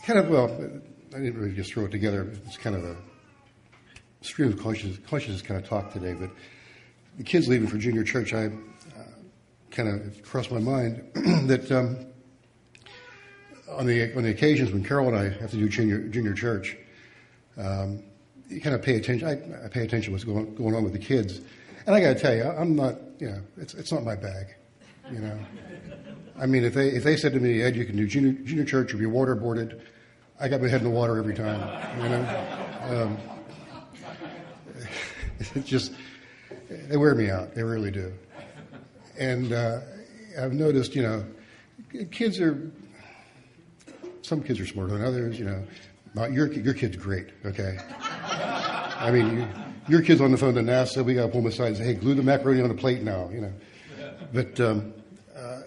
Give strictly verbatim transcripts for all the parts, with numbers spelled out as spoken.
kind of, well, I didn't really just throw it together. It's kind of a stream of conscious, conscious kind of talk today. But the kids leaving for junior church, I uh, kind of crossed my mind that um, on the on the occasions when Carol and I have to do junior junior church, um, you kind of pay attention. I, I pay attention to what's going going on with the kids, and I got to tell you, I'm not, you know, it's it's not my bag, you know. I mean, if they if they said to me, Ed, you can do junior junior church or be waterboarded, I got my head in the water every time, you know. Um, it's just, they wear me out. They really do. And uh, I've noticed, you know, kids are, some kids are smarter than others, you know. Not, your your kid's great, okay? I mean, you, your kid's on the phone to NASA. We got to pull them aside and say, hey, glue the macaroni on the plate now, you know. But um, uh,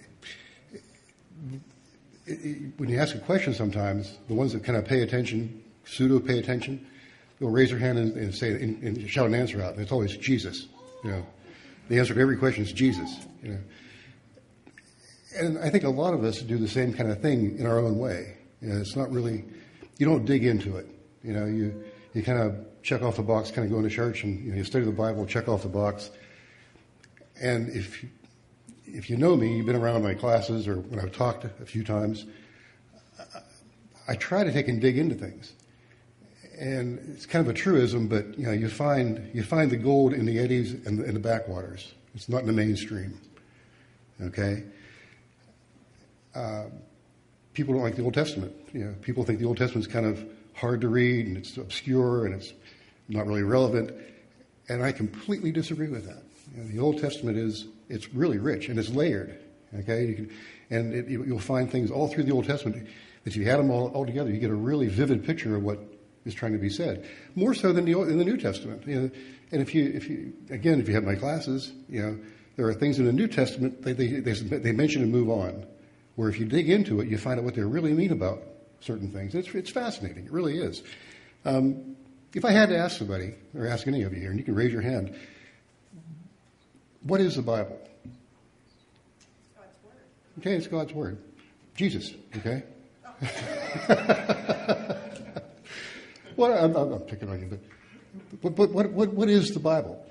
it, it, when you ask a question sometimes, the ones that kind of pay attention, pseudo pay attention, they'll raise their hand and, and say and, and shout an answer out. And it's always Jesus. You know, the answer to every question is Jesus. You know, and I think a lot of us do the same kind of thing in our own way. You know, it's not really, you don't dig into it. You know, you you kind of check off the box, kind of go into church and you know, you study the Bible, check off the box. And if if you know me, you've been around my classes or when I've talked a few times, I, I try to take and dig into things. And it's kind of a truism, but you know, you find you find the gold in the eddies and the, in the backwaters. It's not in the mainstream. Okay. Uh, people don't like the Old Testament. You know, people think the Old Testament's kind of hard to read and it's obscure and it's not really relevant. And I completely disagree with that. You know, the Old Testament is it's really rich and it's layered. Okay, you can, and it, you'll find things all through the Old Testament that if you had them all, all together, you get a really vivid picture of what is trying to be said, more so than the in the New Testament. You know, and if you, if you, again, if you have my classes, you know, there are things in the New Testament they they they, they mention and move on, where if you dig into it, you find out what they really mean about certain things. It's it's fascinating. It really is. Um, if I had to ask somebody, or ask any of you here, and you can raise your hand, what is the Bible? It's God's Word. Okay, it's God's Word. Jesus. Okay. Well, I'm, I'm picking on you, but but what what what is the Bible?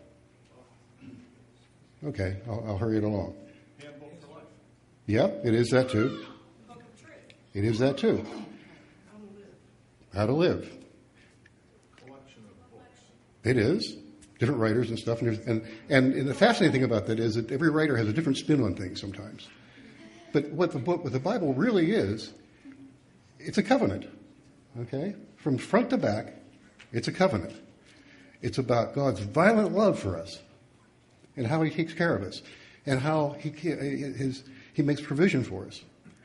Okay, I'll, I'll hurry it along. Handbook for life. Yep, it is that too. Book of Truth. It is that too. How to live. How to live. Collection of books. It is. Different writers and stuff, and there's, and and the fascinating thing about that is that every writer has a different spin on things sometimes. But what the book, what the Bible really is, it's a covenant. Okay. From front to back, it's a covenant. It's about God's violent love for us and how he takes care of us and how he, his, he makes provision for us.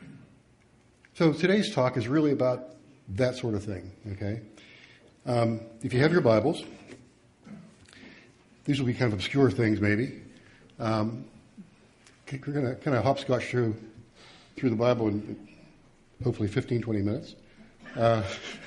So today's talk is really about that sort of thing, okay? Um, if you have your Bibles, these will be kind of obscure things maybe. Um, we're going to kind of hopscotch through, through the Bible in hopefully fifteen, twenty minutes. Uh,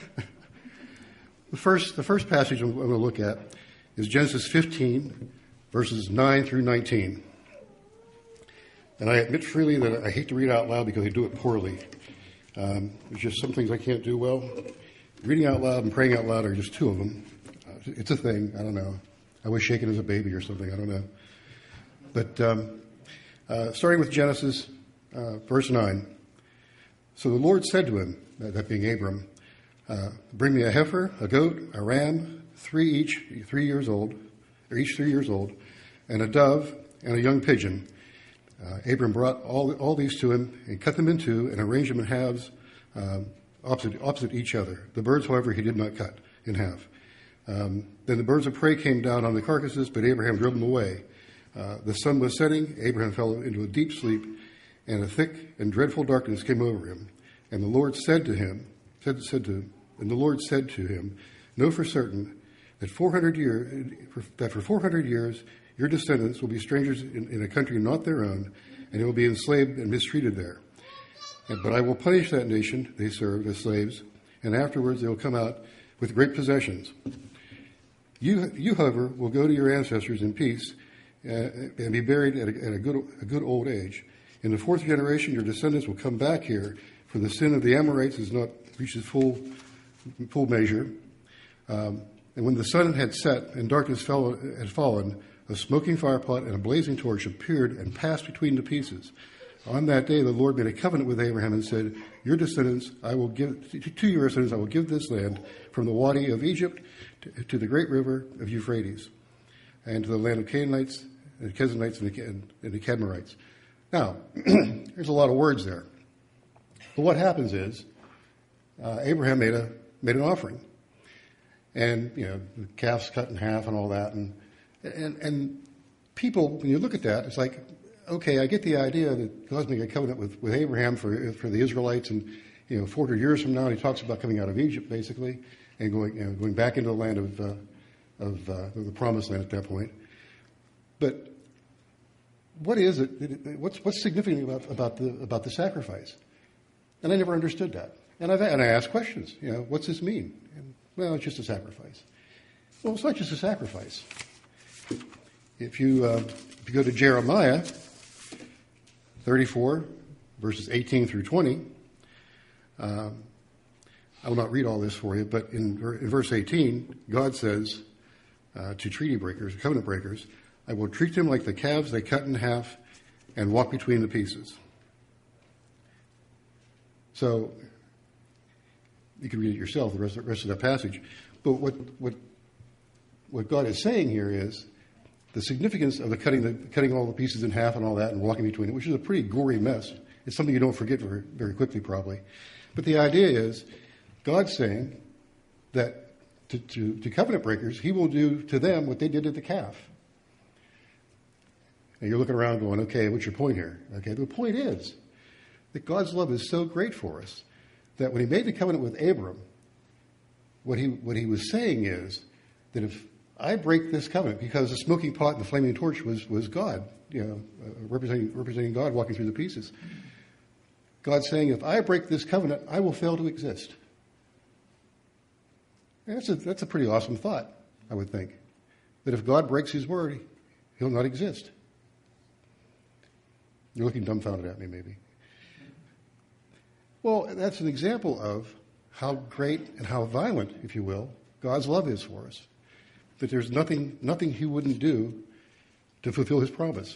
The first, the first passage I'm going to look at is Genesis fifteen, verses nine through nineteen. And I admit freely that I hate to read out loud because I do it poorly. Um, there's just some things I can't do well. Reading out loud and praying out loud are just two of them. Uh, it's a thing. I don't know. I was shaken as a baby or something. I don't know. But um, uh, starting with Genesis, uh, verse nine. So the Lord said to him, that being Abram, Uh, bring me a heifer, a goat, a ram, three each, three years old, or each three years old, and a dove and a young pigeon. Uh, Abram brought all all these to him and cut them in two and arranged them in halves, um, opposite opposite each other. The birds, however, he did not cut in half. Um, then the birds of prey came down on the carcasses, but Abraham drove them away. Uh, the sun was setting. Abraham fell into a deep sleep, and a thick and dreadful darkness came over him. And the Lord said to him, said said to And the Lord said to him, know for certain that four hundred years, that for four hundred years your descendants will be strangers in, in a country not their own, and they will be enslaved and mistreated there. And, but I will punish that nation they served as slaves, and afterwards they will come out with great possessions. You, you however, will go to your ancestors in peace uh, and be buried at, a, at a, good, a good old age. In the fourth generation your descendants will come back here, for the sin of the Amorites is not reached its full, full measure. Um, and when the sun had set and darkness fell, had fallen, a smoking firepot and a blazing torch appeared and passed between the pieces. On that day, the Lord made a covenant with Abraham and said, "Your descendants, I will give to your descendants, I will give this land from the Wadi of Egypt to, to the great river of Euphrates, and to the land of Canaanites, and the Kenizzites, and the, and the Kadmonites." Now, there's a lot of words there. But what happens is, uh, Abraham made a made an offering, and you know the calf's cut in half and all that, and and and people, when you look at that, it's like, okay, I get the idea that God's making a covenant with, with Abraham for for the Israelites, and you know, four hundred years from now, he talks about coming out of Egypt, basically, and going you know, going back into the land of uh, of uh, the promised land at that point. But what is it? What's what's significant about about the about the sacrifice? And I never understood that. And I and I asked questions. You know, what's this mean? And, well, it's just a sacrifice. Well, it's not just a sacrifice. If you uh, if you go to Jeremiah thirty-four, verses eighteen through twenty, um, I will not read all this for you, but in, in verse eighteen, God says uh, to treaty breakers, covenant breakers, "I will treat them like the calves they cut in half and walk between the pieces." So you can read it yourself, the rest, the rest of that passage. But what what what God is saying here is the significance of the cutting the cutting all the pieces in half and all that and walking between it, which is a pretty gory mess. It's something you don't forget very, very quickly, probably. But the idea is God's saying that to, to, to covenant breakers, he will do to them what they did to the calf. And you're looking around going, okay, what's your point here? Okay, the point is that God's love is so great for us that when he made the covenant with Abram, what he what he was saying is that if I break this covenant, because the smoking pot and the flaming torch was was God, you know, uh, representing representing God walking through the pieces. God's saying, if I break this covenant, I will fail to exist. And that's a that's a pretty awesome thought, I would think, that if God breaks his word, he'll not exist. You're looking dumbfounded at me, maybe. Well, that's an example of how great and how violent, if you will, God's love is for us. That there's nothing nothing he wouldn't do to fulfill his promise.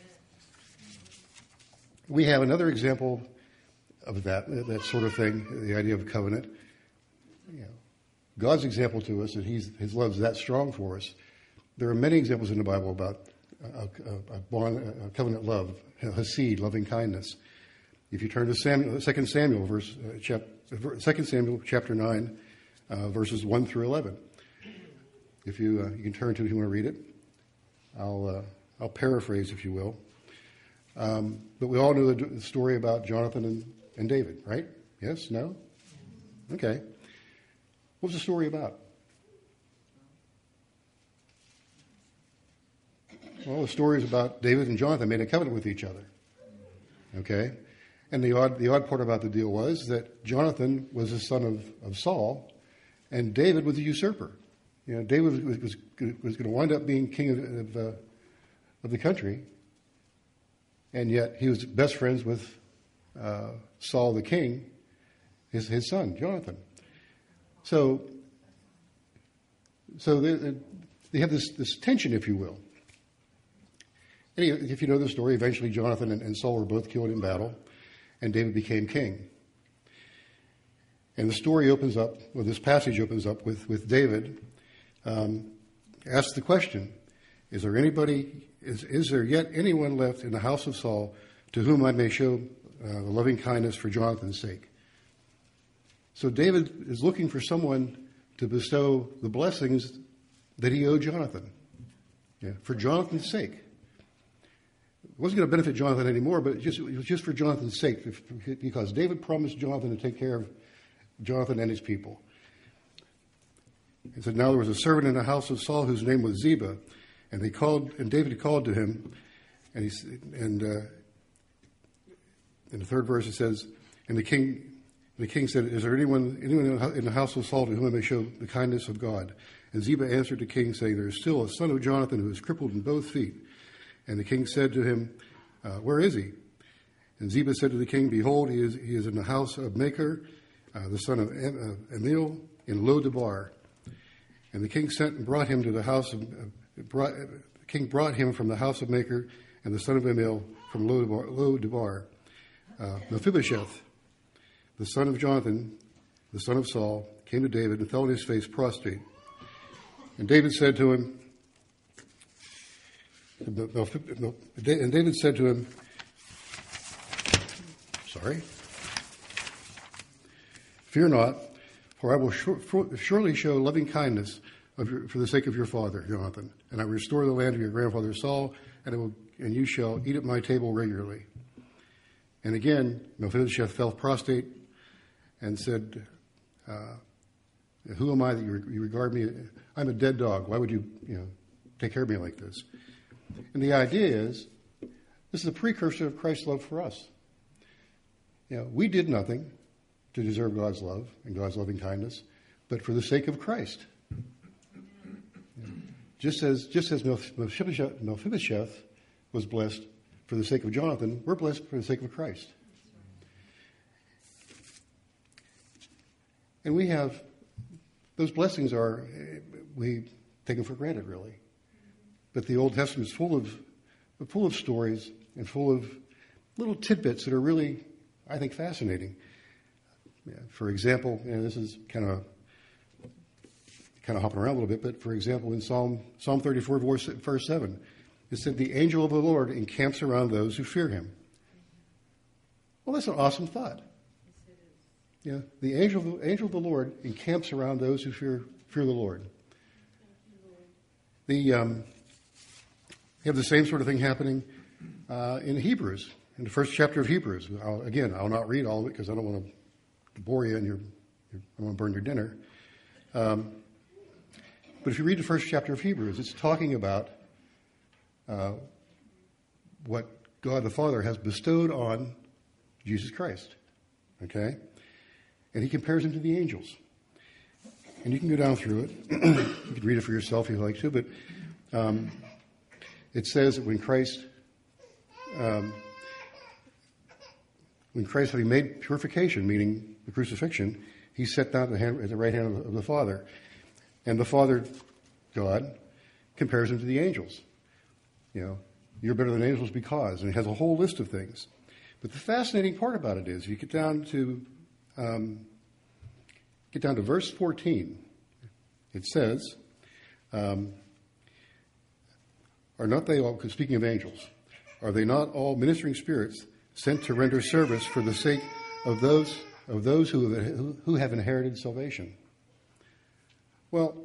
We have another example of that, that sort of thing, the idea of a covenant. You know, God's example to us that he's, his love is that strong for us. There are many examples in the Bible about a, a, a, bond, a covenant love, Hesed, loving kindness. If you turn to Samuel, Second Samuel, verse uh, chap, Second Samuel chapter nine, uh, verses one through eleven. If you uh, you can turn to it if you want to read it. I'll uh, I'll paraphrase, if you will. Um, but we all know the, the story about Jonathan and, and David, right? Yes? No? Okay. What's the story about? Well, the story is about David and Jonathan made a covenant with each other. Okay? And the odd the odd part about the deal was that Jonathan was the son of, of Saul, and David was a usurper. You know, David was was, was going to wind up being king of of, uh, of the country, and yet he was best friends with uh, Saul the king, his his son Jonathan. So, so they, they have this this tension, if you will. And if you know the story, eventually Jonathan and, and Saul were both killed in battle, and David became king. And the story opens up, well, this passage opens up with, with David um, asks the question, is there anybody, is, is there yet anyone left in the house of Saul to whom I may show uh, the loving kindness for Jonathan's sake? So David is looking for someone to bestow the blessings that he owed Jonathan, yeah, for Jonathan's sake. It wasn't going to benefit Jonathan anymore, but it, just, it was just for Jonathan's sake, because David promised Jonathan to take care of Jonathan and his people. He said, now there was a servant in the house of Saul whose name was Ziba, and they called, and David called to him, and he and uh, in the third verse it says, and the king, the king said, is there anyone anyone in the house of Saul to whom I may show the kindness of God? And Ziba answered the king, saying, there is still a son of Jonathan who is crippled in both feet. And the king said to him, uh, where is he? And Ziba said to the king, behold, he is he is in the house of Machir, uh, the son of Em- uh, Emil in Lo-debar. And the king sent and brought him to the house of, uh, brought, uh, the king brought him from the house of Maker, and the son of Emil from Lo-debar, Lo-debar. Uh, Mephibosheth, the son of Jonathan, the son of Saul, came to David and fell on his face prostrate. And David said to him, and David said to him, sorry, fear not, for I will surely show loving kindness of your, for the sake of your father, Jonathan, and I will restore the land of your grandfather Saul, and, it will, and you shall eat at my table regularly. And again, Mephibosheth fell prostrate and said, uh, who am I that you, you regard me? I'm a dead dog. Why would you, you know, take care of me like this? And the idea is, this is a precursor of Christ's love for us. You know, we did nothing to deserve God's love and God's loving kindness, but for the sake of Christ. You know, just as just as Mephibosheth, Mephibosheth was blessed for the sake of Jonathan, we're blessed for the sake of Christ. And we have, those blessings are, we take them for granted, really. But the Old Testament is full of, full of stories and full of little tidbits that are really, I think, fascinating. Yeah, for example, and this is kind of kind of hopping around a little bit, but for example, in Psalm Psalm thirty-four, verse, verse seven, it said, "The angel of the Lord encamps around those who fear him." Well, that's an awesome thought. Yeah, the angel, the angel of the Lord encamps around those who fear fear the Lord. The um, you have the same sort of thing happening uh, in Hebrews, in the first chapter of Hebrews. I'll, again, I'll not read all of it because I don't want to bore you and you're, you're, I want to burn your dinner. Um, but if you read the first chapter of Hebrews, it's talking about uh, what God the Father has bestowed on Jesus Christ. Okay? And he compares him to the angels. And you can go down through it. You can read it for yourself if you like to, but um, it says that when Christ, um, when Christ, having made purification, meaning the crucifixion, he sat down at the, hand, at the right hand of the Father. And the Father, God, compares him to the angels. You know, you're better than angels because, and it has a whole list of things. But the fascinating part about it is, you get down to um, get down to verse fourteen. It says, um, "Are not they all?" Speaking of angels, are they not all ministering spirits sent to render service for the sake of those of those who have, who have inherited salvation? Well,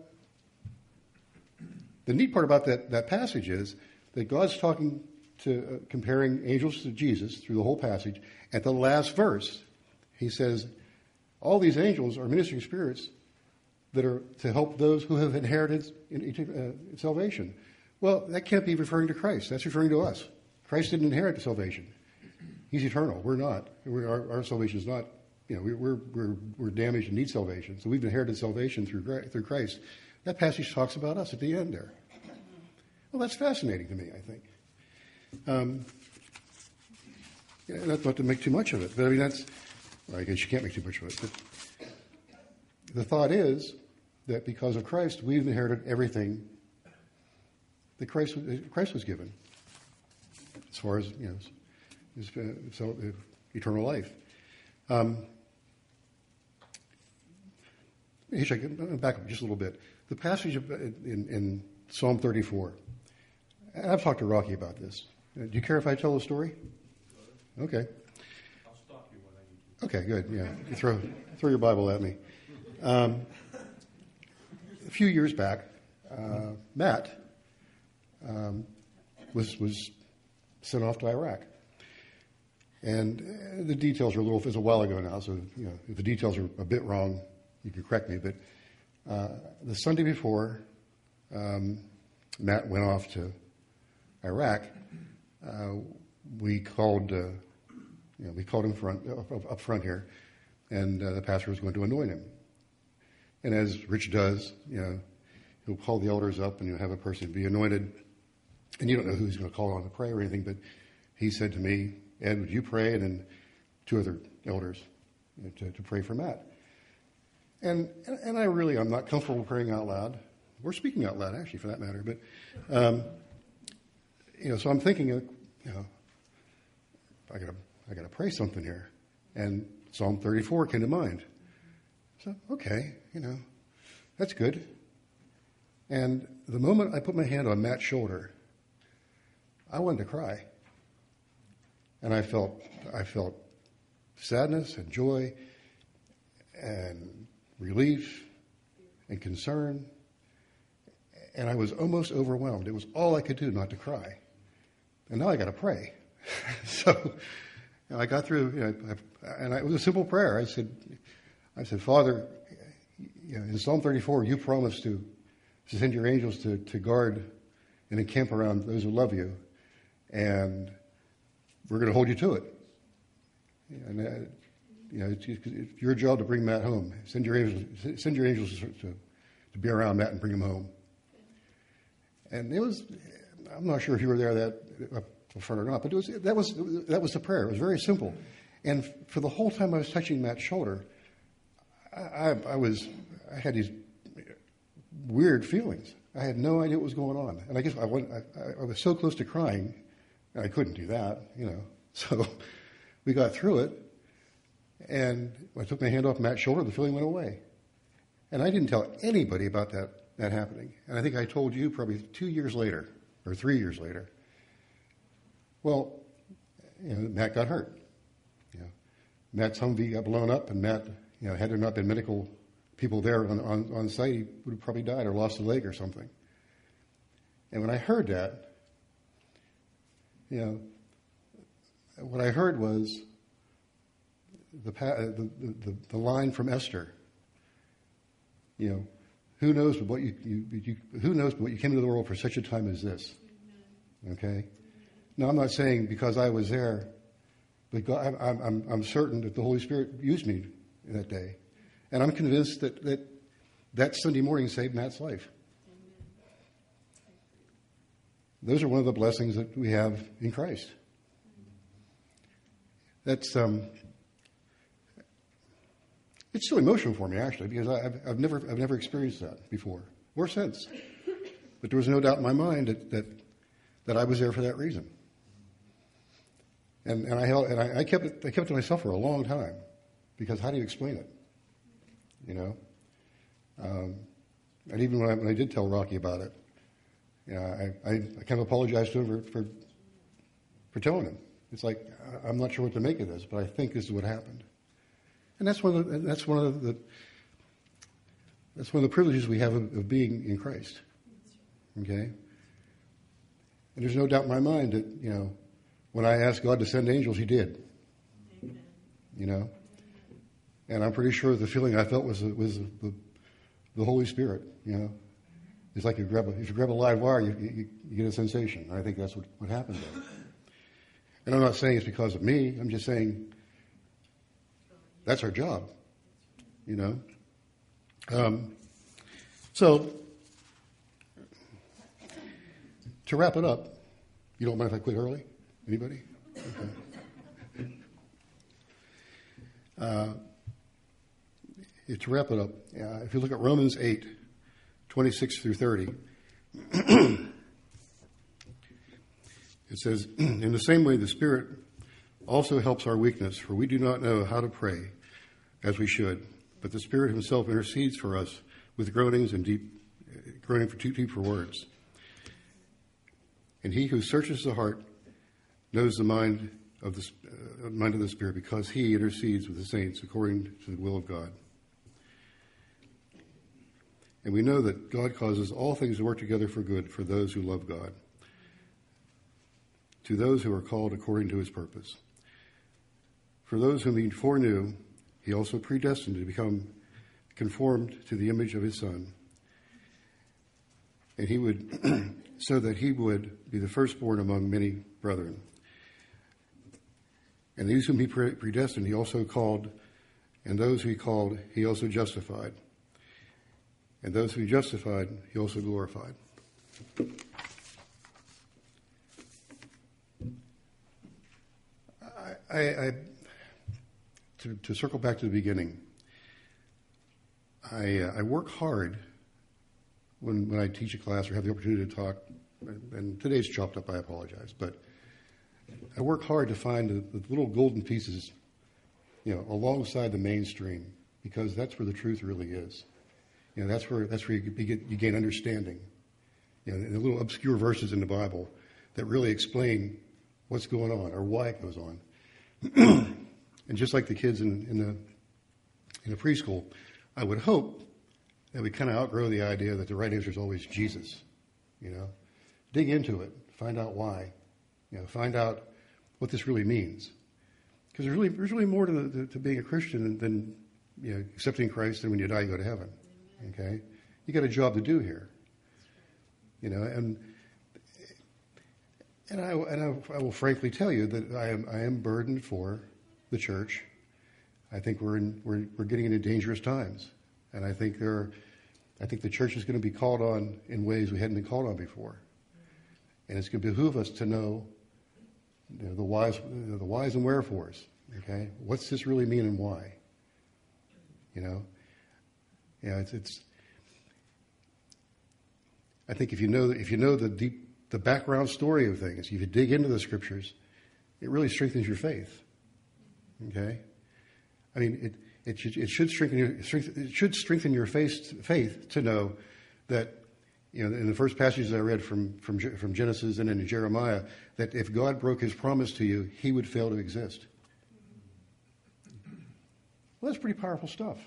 the neat part about that, that passage is that God's talking to uh, comparing angels to Jesus through the whole passage. At the last verse, he says, all these angels are ministering spirits that are to help those who have inherited in, uh, salvation. Well, that can't be referring to Christ. That's referring to us. Christ didn't inherit the salvation. He's eternal. We're not. We're, our, our salvation is not. You know, we're we're we're damaged and need salvation. So we've inherited salvation through through Christ. That passage talks about us at the end there. Well, that's fascinating to me, I think. Um, yeah, not, not to make too much of it, but I mean that's. Well, I guess you can't make too much of it. But the thought is that because of Christ, we've inherited everything that Christ Christ was given, as far as you know, his, uh, so, uh, eternal life. Um, I can back up just a little bit. The passage of, in, in Psalm thirty-four. I've talked to Rocky about this. Uh, do you care if I tell the story? Okay. I'll stop you when I need to. Okay, good. Yeah, you throw throw your Bible at me. Um, a few years back, uh, Matt um, was was sent off to Iraq, and uh, the details are a little. It's a while ago now, so you know if the details are a bit wrong, you can correct me. But uh, the Sunday before um, Matt went off to Iraq, uh, we called. Uh, You know, we called him front, up, up front here, and uh, the pastor was going to anoint him. And as Rich does, you know, he'll call the elders up and you'll have a person be anointed. And you don't know who he's going to call on to pray or anything, but he said to me, Ed, would you pray? And then two other elders you know, to, to pray for Matt. And, and I really, I'm not comfortable praying out loud, or speaking out loud, actually, for that matter. But, um, you know, so I'm thinking, you know, I gotta, I gotta pray something here. And Psalm thirty-four came to mind. So, okay, you know, that's good. And the moment I put my hand on Matt's shoulder, I wanted to cry. And I felt, I felt sadness and joy and relief and concern. And I was almost overwhelmed. It was all I could do not to cry. And now I got to pray. So you know, I got through, you know, I, and I, it was a simple prayer. I said, I said, Father, you know, in Psalm thirty-four, you promised to, to send your angels to, to guard and encamp around those who love you. And we're going to hold you to it. And, uh, you know, it's, it's your job to bring Matt home. Send your angels, send your angels to, to, to be around Matt and bring him home. And it was, I'm not sure if you were there that up front or not, but it was, that was, that was the prayer. It was very simple. And for the whole time I was touching Matt's shoulder, I, I, I was, I had these weird feelings. I had no idea what was going on. And I guess I, went, I, I was so close to crying, and I couldn't do that, you know. So we got through it. And when I took my hand off Matt's shoulder, the feeling went away. And I didn't tell anybody about that, that happening. And I think I told you probably two years later, or three years later. Well, you know, Matt got hurt. You know, Matt's Humvee got blown up, and Matt, you know, had there not been medical people there on, on, on site, he would have probably died or lost a leg or something. And when I heard that, you know, what I heard was the, the, the, the line from Esther. You know, who knows what you, you, you who knows what you came into the world for such a time as this? Okay. Now I'm not saying because I was there, but God, I'm, I'm, I'm certain that the Holy Spirit used me that day, and I'm convinced that that, that Sunday morning saved Matt's life. Those are one of the blessings that we have in Christ. That's um, it's still emotional for me actually because I, I've, I've never I've never experienced that before or since. But there was no doubt in my mind that that, that I was there for that reason. And and I held and I, I kept it I kept it to myself for a long time because how do you explain it? You know, um, and even when I, when I did tell Rocky about it. Yeah, I, I, I kind of apologized to him for, for for telling him. It's like I'm not sure what to make of this, but I think this is what happened. And that's one of the, that's one of the that's one of the privileges we have of, of being in Christ. Okay, and there's no doubt in my mind that you know when I asked God to send angels, He did. Amen. You know, and I'm pretty sure the feeling I felt was was the, the Holy Spirit. You know. It's like you grab a, if you grab a live wire, you, you, you get a sensation. And I think that's what, what happened there. And I'm not saying it's because of me. I'm just saying that's our job, you know. Um, so to wrap it up, you don't mind if I quit early? Anybody? Okay. Uh, to wrap it up, uh, if you look at Romans eight, twenty-six through thirty. It says, in the same way, the Spirit also helps our weakness, for we do not know how to pray as we should, but the Spirit Himself intercedes for us with groanings and deep, groaning for too deep for words. And He who searches the heart knows the mind of the uh, mind of the Spirit, because He intercedes with the saints according to the will of God. And we know that God causes all things to work together for good for those who love God, to those who are called according to His purpose. For those whom He foreknew, He also predestined to become conformed to the image of His Son, and He would, so that He would be the firstborn among many brethren. And these whom He predestined, He also called, and those who He called, He also justified. And those who He justified, He also glorified. I, I to, to circle back to the beginning, I, uh, I work hard when, when I teach a class or have the opportunity to talk, and today's chopped up, I apologize, but I work hard to find the, the little golden pieces, you know, alongside the mainstream, because that's where the truth really is. You know, that's where that's where you, get, you gain understanding. You know, the little obscure verses in the Bible that really explain what's going on or why it goes on. And just like the kids in, in the in the preschool, I would hope that we kind of outgrow the idea that the right answer is always Jesus. You know, dig into it, find out why. You know, find out what this really means. Because there's really there's really more to, the, to being a Christian than, than you know accepting Christ, and when you die you go to heaven. Okay, you got a job to do here. You know, and and I and I, I will frankly tell you that I am I am burdened for the church. I think we're in we're we're getting into dangerous times, and I think there are, I think the church is going to be called on in ways we hadn't been called on before, and it's going to behoove us to know, you know, the whys, you know, the whys and wherefores. Okay, what's this really mean and why? You know, yeah, it's it's. I think if you know if you know the deep the background story of things, if you dig into the scriptures, it really strengthens your faith. Okay, I mean it. It should, it should strengthen your it should strengthen your faith faith to know that, you know, in the first passages I read from from from Genesis and into Jeremiah, that if God broke His promise to you, He would fail to exist. Well, that's pretty powerful stuff.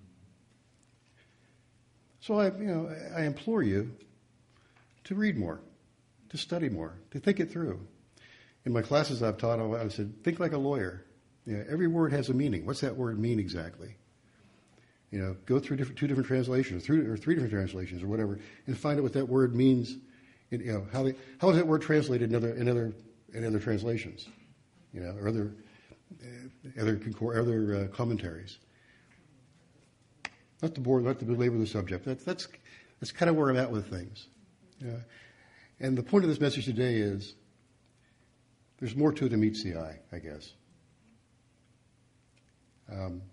So I you know I implore you to read more, to study more, to think it through. In my classes I've taught, I said, think like a lawyer. You know, every word has a meaning. What's that word mean exactly? You know, go through different, two different translations, through, or three different translations, or whatever, and find out what that word means. In, you know, how they, how is that word translated in other in other in other translations? You know, or other uh, other other uh, commentaries. Not to bore, not to belabor the subject. That's that's that's kind of where I'm at with things. Yeah. And the point of this message today is there's more to it than meets the eye, I guess. Um,